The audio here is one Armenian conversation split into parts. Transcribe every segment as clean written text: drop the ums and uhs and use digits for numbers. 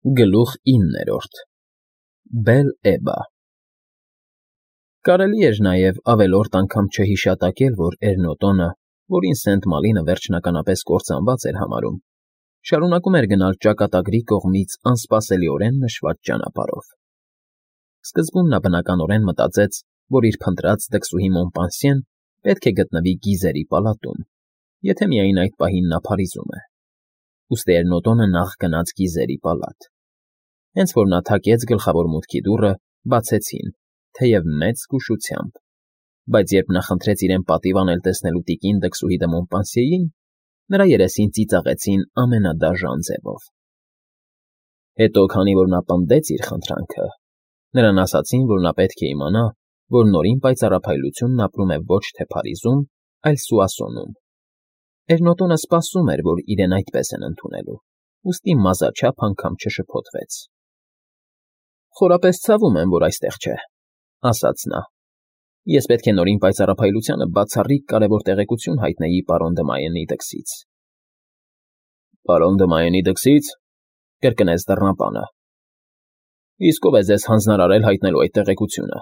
Գլուխ 9 Բել-Էբա Կարելի էր նաև ավելորդ անգամ չհիշատակել, որ Էրնոտոնը, որին Սենտ Մալինը վերջնականապես կործանված էր համարում, շարունակում էր գնալ ճակատագրի կողմից անսպասելիորեն նշված ճանապարհով։ Սկզբում նա բնականորեն մտածեց, որ իր փնտրած դքսուհի Մոնպանսիեն պետք է գտնվի Գիզերի պալատում, եթե միայն այդ պահին նա Փարիզում է։ Ուստի Էրնոտոնը նախ գնաց Գիզերի պալատ։ Հենց որ նա թակեց գլխավոր մուտքի դուռը, բացեցին, թեև մեծ զգուշությամբ, բայց երբ նա խնդրեց իրեն պատիվ անել տեսնելու տիկին դքսուհի դե Մոնպանսիեին, նրա երեսին ծիծաղեցին ամենադաժան ձևով։ Հետո, քանի որ նա պնդեց իր խնդրանքը, նրան ասացին, որ նա պետք է իմանա, որ նորին պայծառափայլությունն ապրում է ոչ թե Փարիզում, այլ Սուասոնում։ Էրնոտոնը սպասում էր, որ իրեն այդպես են ընդունելու, ուստի մազաչափ անգամ չշփոթվեց։ Խորապես ցավում եմ, որ այստեղ չէ, ասաց նա։ Ես պետք է նորին պայծառափայլությանը բացառիկ կարևոր տեղեկություն հայտնեի պարոն Դմայենի դքսից։ Պարոն Դմայենի դքսից, կրկնեց դռնապանը։ Իսկ ով է ձեզ հանձնարարել հայտնելու այդ տեղեկությունը։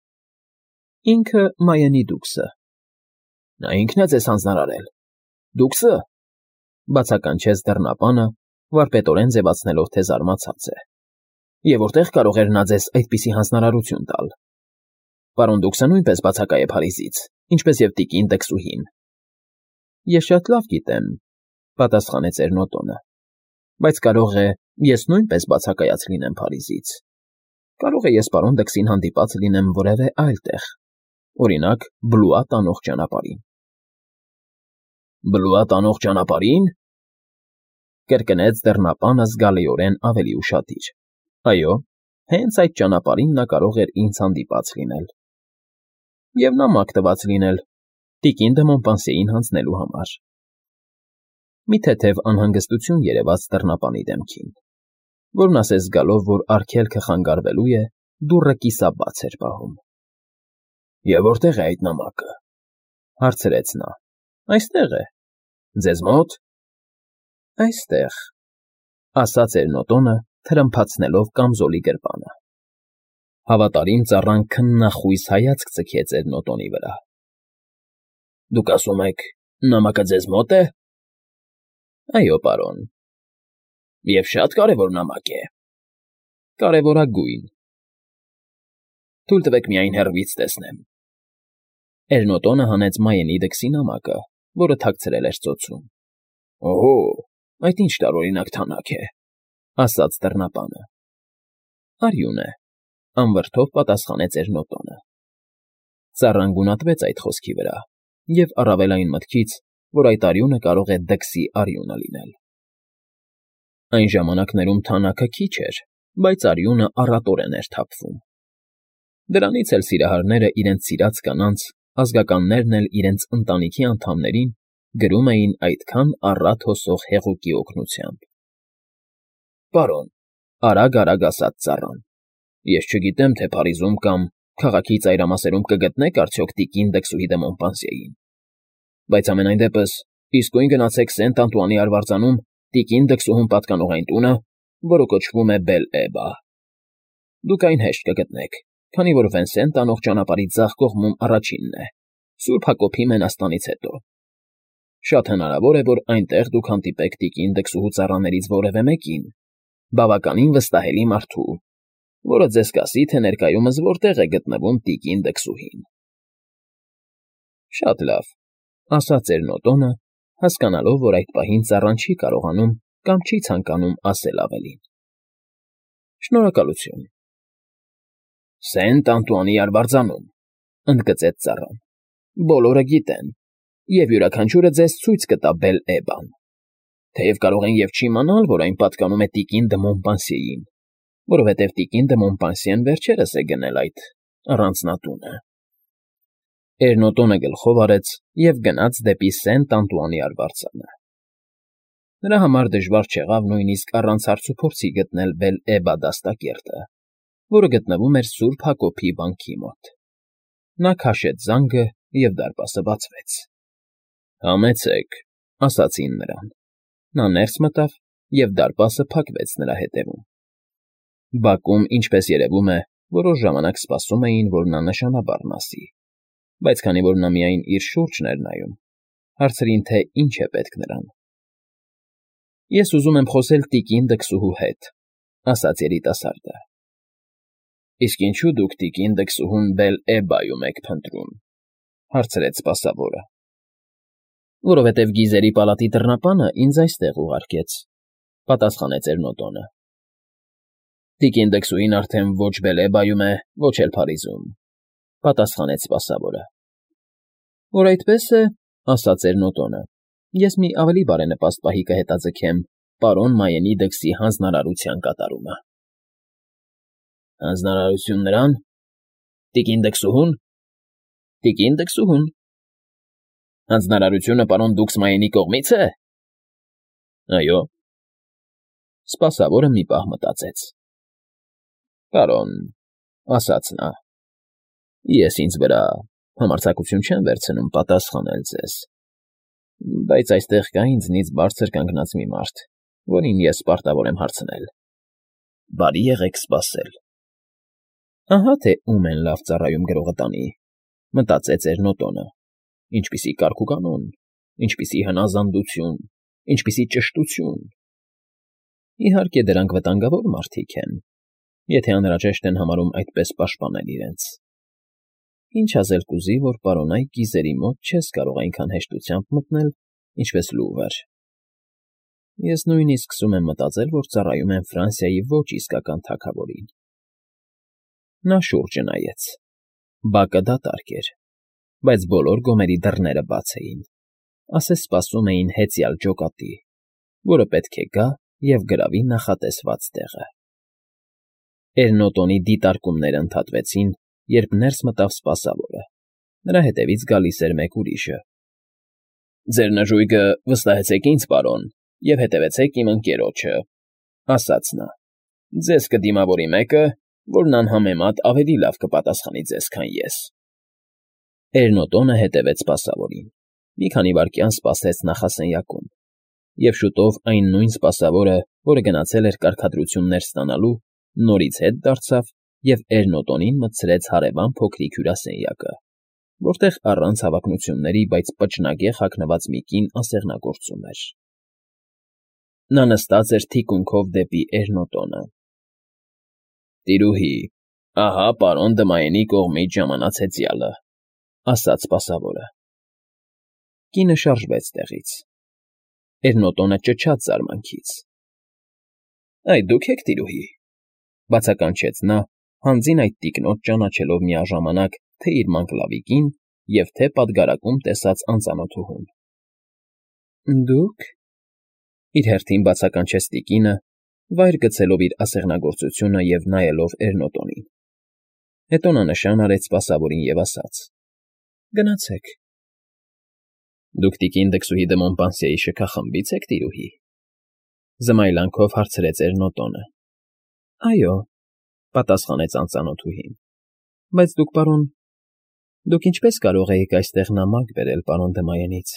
Ինքը Մայենի դուքսը։ Նա ինքն է ձեզ հանձնարարել։ Դուքսը, բացականչեց դռնապանը, վարպետորեն ձևացնելով, թե զարմացած է։ Եվ որտեղ կարող էր նա ձեզ այդպիսի հանձնարարություն տալ։ Պարոն դուքսը նույնպես բացակայ է Փարիզից, ինչպես եւ տիկին դքսուհին։ Ես շատ լավ գիտեմ, պատասխանեց Էրնոտոնը, բայց կարող է ես նույնպես բացակայած լինեմ Փարիզից։ Կարող է ես պարոն դքսին հանդիպած լինեմ որևէ այլ տեղ, օրինակ Բլուա տանող ճանապարհին։ Բլուա տանող ճանապարհին, կրկնեց դռնապանը զգալիորեն ավելի ուշադիր։ Այո, հենց այդ ճանապարհին նա կարող էր ինձ հանդիպած լինել։ Եվ նամակ տված լինել տիկին դե Մոնպանսիեին հանձնելու համար։ Մի թեթև անհանգստություն երևաց դռնապանի դեմքին, որն ասես զգալով, որ արգելքը խանգարվելու է, դուռը կիսաբաց էր պահում։ Եվ որտեղ է այդ նամակը, հարցրեց նա։ Այստեղ է։ Ձեզ մոտ։ Այստեղ, ասաց Էրնոտոնը, թրմփացնելով կամզոլի գրպանը։ Հավատարիմ ծառան քննախույս հայացք ձգեց Էրնոտոնի վրա։ Դուք ասում եք, նամակը ձեզ մոտ է։ Այո, պարոն։ Եվ շատ կարևոր նամակ է։ Կարևորագույն։ Թույլ տվեք միայն հեռվից տեսնեմ։ Էրնոտոնը հանեց Մայենի դքսի նամակը, որը թաքցրել էր ծոցում։ Օհո, այդ ինչ տարօրինակ թանաք է, ասաց դռնապանը։ Արյուն է, անվրդով պատասխանեց Էրնոտոնը։ Ծառան գունատվեց այդ խոսքի վրա և առավել այն մտքից, որ այդ արյունը կարող է դքսի արյունը լինել։ Այն ժամանակներում թանաքը քիչ էր, բայց արյունը առատորեն էր թափվում։ Դրանից էլ սիրահարները իրենց սիրած կանանց, ազգականներն էլ իրենց ընտանիքի անդամներին գրում էին այդքան առատ հոսող հեղուկի օգնությամբ։ Պարոն, արագ ասաց ծառան, ես չգիտեմ, թե Փարիզում կամ քաղաքի ծայրամասերում կգտնեք արդյոք տիկին դքսուհի դե Մոնպանսիեին, բայց ամենայն դեպս իսկույն գնացեք Սենտ Անտուանի արվարձանում տիկին դքսուհուն պատկանող այն տունը, որը կոչվում է Բել-Էբա։ Դուք այն հեշտ կգտնեք, քանի որ Վենսենտ անող ճանապարհի ձախ կողմում առաջինն է, Սուրբ Հակոբի մենաստանից հետո։ Շատ հնարավոր է, որ այնտեղ դուք հանդիպեք տիկին դքսուհու ծառաներից որևէ մեկին, բավականին վստահելի մարդու, որը ձեզ կասի, թե ներկայումս որտեղ է գտնվում տիկին դքսուհին։ Շատ լավ, ասաց Էրնոտոնը, հասկանալով, որ այդ պահին ծառան չի կարողանում կամ չի ցանկանում ասել ավելին։ Շնորհակալություն։ Սենտ Անտուանի արվարձանում, ընդգծեց ծառան։ Բոլորը գիտեն, և յուրաքանչյուրը ձեզ ցույց կտա Բել-Էբան, թեև կարող են և չիմանալ, որ այն պատկանում է տիկին դե Մոնպանսիեին, որովհետև տիկին դե Մոնպանսիեն վերջերս է գնել այդ առանձնատունը։ Էրնոտոնը գլխով արեց և գնաց դեպի Սենտ Անտուանի արվարձանը։ Նրա համար դժվար չեղավ նույնիսկ առանց հարցուփորձի գտնել Բել-Էբա դաստակերտը, որը գտնվում էր Սուրբ Հակոբի վանքի մոտ։ Նա քաշեց զանգը, և դարպասը բացվեց։ Համեցեք, ասացին նրան։ Նա ներս մտավ, և դարպասը փակվեց նրա հետևում։ Բակում, ինչպես երևում է, որոշ ժամանակ սպասում էին, որ նա նշանաբառն ասի, բայց քանի որ նա միայն իր շուրջն էր նայում, հարցրին, թե ինչ է պետք նրան։ Ես ուզում եմ խոսել տիկին դքսուհու հետ, ասաց երիտասարդը։ Իսկ ինչու դուք տիկին դքսուհուն Բել֊Էբայում եք փնտրում, հարցրեց սպասավորը։ Որովհետև գիզերի պալատի դռնապանը ինձ այստեղ ուղարկեց, պատասխանեց Էրնոտոնը։ Տիկին դքսուհին արդեն ոչ Բել֊Էբայում է, ոչ էլ Փարիզում, պատասխանեց սպասավորը։ Որ այդպես է, ասաց Էրնոտոնը, ես մի ավելի բարենպաստ պահի կհետաձգեմ պարոն Մայենի դքսի հանձնարարության կատարումը։ Հանձնարարություն նրան։ Տիկին դքսուհուն։ Տիկին դքսուհուն։ Հանձնարարությունը պարոն Դուքս Մայենի կողմից է։ Այո։ Սպասավորը մի պահ մտածեց։ Պարոն, ասաց նա, ես ինձ վրա համարձակություն չեմ վերցնում պատասխանել ձեզ, բայց այստեղ կա ինձնից բարձր կանգնած մի մարդ, որին ես պարտավոր եմ հարցնել։ Բարի եղեք սպասել։ Ահա թե ում են լավ ծառայում գրողը տանի, մտածեց Էրնոտոնը, ինչպիսի կարգուկանոն, ինչպիսի հնազանդություն, ինչպիսի ճշտություն։ Իհարկե դրանք վտանգավոր մարդիկ են, եթե անհրաժեշտ են համարում այդպես պաշտպանել իրենց։ Ինչ ասել կուզի, որ պարոնայք գիզերի մոտ չես կարող այնքան հեշտությամբ մտնել, ինչպես լուվր։ Ես նույնիսկ սկսում եմ մտածել, որ ծառայում են Ֆրանսիայի ոչ իսկական թագավորին։ Նա շուրջը նայեց։ Բակը դատարկ էր, բայց բոլոր գոմերի դռները բաց էին, ասես սպասում էին հեծյալ ջոկատի, որը պետք է գա և գրավի նախատեսված տեղը։ Էրնոտոնի դիտարկումները ընդհատվեցին, երբ ներս մտավ սպասավորը։ Նրա հետևից գալիս էր մեկ ուրիշը։ Ձեր նժույգը վստահեցեք ինձ, պարոն, և հետևեցեք իմ ընկերոջը, ասաց նա։ Ձեզ կդիմավորի մեկը, որն անհամեմատ ավելի լավ կպատասխանի ձեզ, քան ես։ Էրնոտոնը հետևեց սպասավորին։ Մի քանի վայրկյան սպասեց նախասենյակում, և շուտով այն նույն սպասավորը, որը գնացել էր կարգադրություններ ստանալու, նորից հետ դարձավ և Էրնոտոնին մտցրեց հարևան փոքրիկ հյուրասենյակը, որտեղ առանց հավակնությունների, բայց պճնագեղ հագնված մի կին ասեղնագործում էր։ Նա նստած էր թիկունքով դեպի Էրնոտոնը։ Տիրուհի, ահա պարոն Դմայենի կողմից ժամանած հեծյալը, ասաց սպասավորը։ Կինը շարժվեց տեղից։ Էրնոտոնը ճչաց զարմանքից։ Այ դուք եք, տիրուհի, բացականչեց նա, հանձին այդ տիկնոջ ճանաչելով միաժամանակ թե իր մանկլավիկին և թե պատգարակում տեսած անծանոթուհուն։ Դուք… Իր հերթին բացականչեց տիկինը, վայր գցելով իր ասեղնագործությունը և նայելով Էրնոտոնին։ Հետո նա նշան արեց սպասավորին և ասաց. Գնացեք։ Դուք տիկին դքսուհի դը Մոնպանսիեի շքախմբի՞ց եք, տիրուհի։ Զմայլանքով հարցրեց Էրնոտոնը։ Այո, պատասխանեց անծանոթուհին։ Բայց դուք, պարոն, դուք ինչպես կարող էիք այստեղ նամակ բերել պարոն Դմայենից։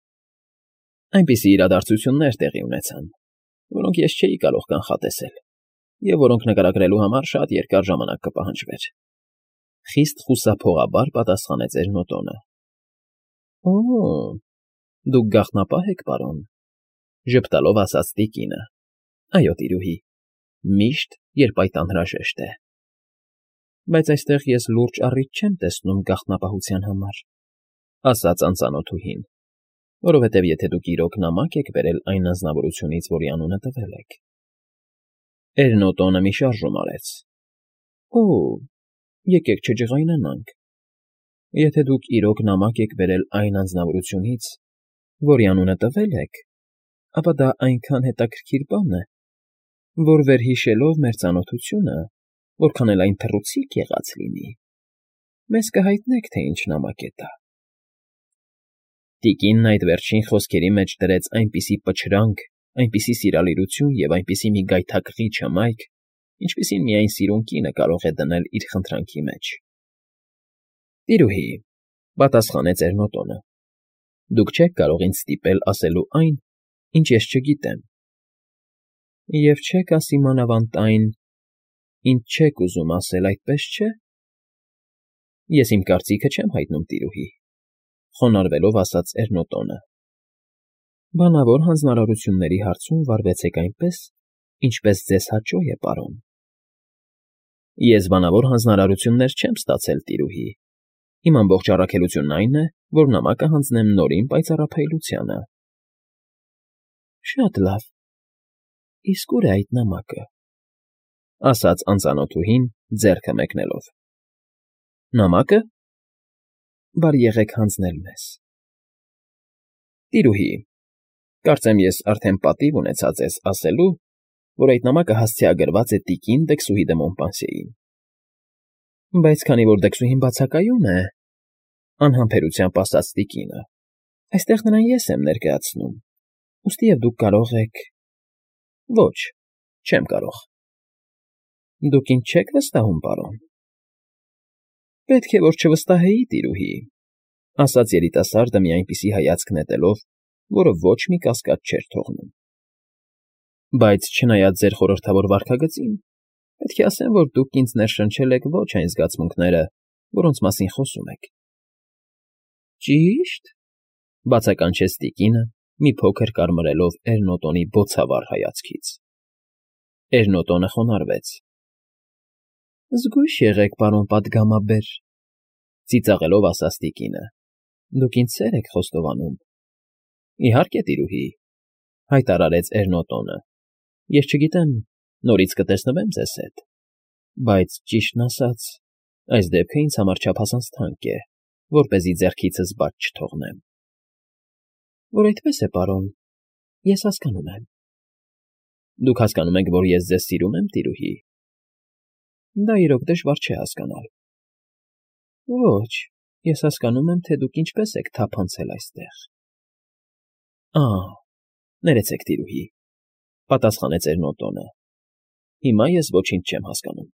Այնպիսի իրադարձություններ տեղի ունեցան, որոնք ես չէի կարող կանխատեսել, և որոնք նկարագրելու համար շատ երկար ժամանակ կպահանջվեր։ Խիստ խուսափողաբար պատասխանեց Էրնոտոնը։ Օ, դուք գաղտնապահ եք, պարոն, ժպտալով ասաց տիկինը։ Այո, տիրուհի, միշտ, երբ այդ անհրաժեշտ է։ Բայց այստեղ ես լուրջ առիթ չեմ տեսնում գաղտնապահության համար, ասաց անծանոթուհին, որովհետև եթե դուք իրոք նամակ եք բերել այն անձնավորությունից, որի անունը տվել եք։ Էրնոտոնը մի շարժում արեց։ Օ, եկեք չջղայնանանք։ Եթե դուք իրոք նամակ եք բերել այն անձնավորությունից, որի անունը տվել եք, ապա դա այնքան հետաքրքիր բան է, որ վերհիշելով մեր ծանոթությունը, որքան էլ այն թռուցիկ եղած լինի, մեզ կհայտնեք, թե ինչ նամակ է դա։ Տիկինն այդ վերջին խոսքերի մեջ դրեց այնպիսի պչրանք, այնպիսի սիրալիրություն և այնպիսի մի գայթակղիչ հմայք, ինչպիսին միայն սիրուն կինը կարող է դնել իր խնդրանքի մեջ։ Տիրուհի, պատասխանեց Էրնոտոնը, դուք չեք կարող ինձ ստիպել ասելու այն, ինչ ես չգիտեմ։ Եվ չեք ասի մանավանդ այն, Ինչ չեք ուզում ասել, այդպես չէ։ Ես իմ կարծիքը չեմ հայտնում, տիրուհի, խոնարհվելով ասաց Էրնոտոնը։ Բանավոր հանձնարարությունների հարցում վարվեցեք այնպես, ինչպես ձեզ հաճո է, պարոն։ Ես բանավոր հանձնարարություններ չեմ ստացել, տիրուհի։ Իմ ամբողջ առաքելությունն այն է, որ նամակը հանձնեմ Նորին պայծառափայլությանը։ Շատ լավ։ Իսկ ուր է այդ նամակը, ասաց անծանոթուհին, ձեռքը մեկնելով։ Նամակը։ Բարի եղեք հանձնել մեզ։ Տիրուհի, կարծեմ ես արդեն պատիվ ունեցա ձեզ ասելու, որ այդ նամակը հասցեագրված է տիկին Դեքսուհի դը Մոնպանսիեին։ Բայց քանի որ Դեքսուհին բացակայում է, անհամբերությամբ ասաց տիկինը, այստեղ նրան ես եմ ներկայացնում, ուստի դուք կարող եք… Ոչ, չեմ կարող։ Դուք ինձ չեք վստահում, պարոն։ Պետք է որ չվստահեի, տիրուհի, ասաց երիտասարդը մի այնպիսի հայացք նետելով, որը ոչ մի կասկած չէր թողնում։ Բայց չնայած ձեր խորհրդավոր վարքագծին, պետք է ասեմ, որ դուք ինձ ներշնչել եք ոչ այն զգացմունքները, որոնց մասին խոսում եք։ Ճի՞շտ,֊ բացականչեց տիկինը, մի փոքր կարմրելով Էրնոտոնի բոցավառ հայացքից։ Էրնոտոնը խոնարհվեց։ Զգույշ եղեք, պարոն պատգամաբեր, ծիծաղելով ասաց տիկինը։ Դուք ինձ սեր եք խոստովանում։ Իհարկե, տիրուհի, հայտարարեց Էրնոտոնը։ Ես չգիտեմ, նորից կտեսնվեմ ձեզ հետ, բայց ճիշտն ասած, այս դեպքը ինձ համար չափազանց թանկ է, որպեսզի ձեռքիցս բաց չթողնեմ։ Որ այդպես է, պարոն, ես հասկանում եմ։ Դուք հասկանում եք, որ ես ձեզ սիրում եմ, տիրուհի։ Դա իրոք դժվար չէ հասկանալ։ Ոչ, ես հասկանում եմ, թե դուք ինչպես եք թափանցել այստեղ։ Ներեցեք, տիրուհի, պատասխանեց Էրնոտոնը։ Հիմա ես ոչինչ չեմ հասկանում։